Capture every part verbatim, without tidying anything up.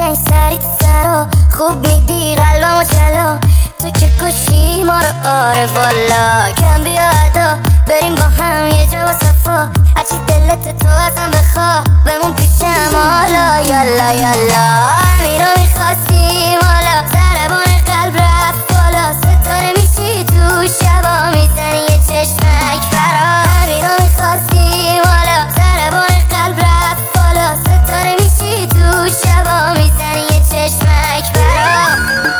میزنی سری تو سرا، خوب میدی قلبمو جلو، تو که کشی ما رو. آره والا کم بیادا بریم با هم یه جا با صفا، هرچی دلت تو ازم بخوا بمون پیشم حالا. یالا یالا همین رو میخواستیم حالا، ضربان قلب رفت بالا، ستاره میشی تو شبا میزنی یه چشمک فرا. همین رو میخواستیم حالا، ضربان قلب رفت بالا، ستاره میشی تو شبا میزنی یه چشمک فرا.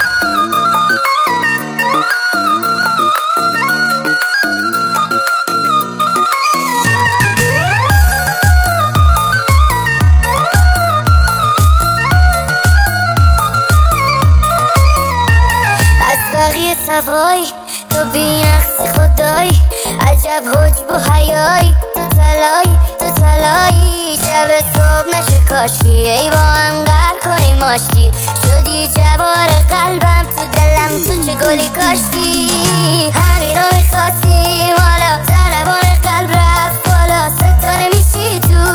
بقیه سوای تو بینقص خدای، عجب حجب و حیایی، تو تلایی تو تلایی، شب صبح نشه کاشی ای با هم قهر کنیم ماشی، شدی جوار قلبم تو دلم تو چه گلی کاشتی. همین رو میخواستیم حالا، ضربان قلب رفت بالا، ستاره میشی تو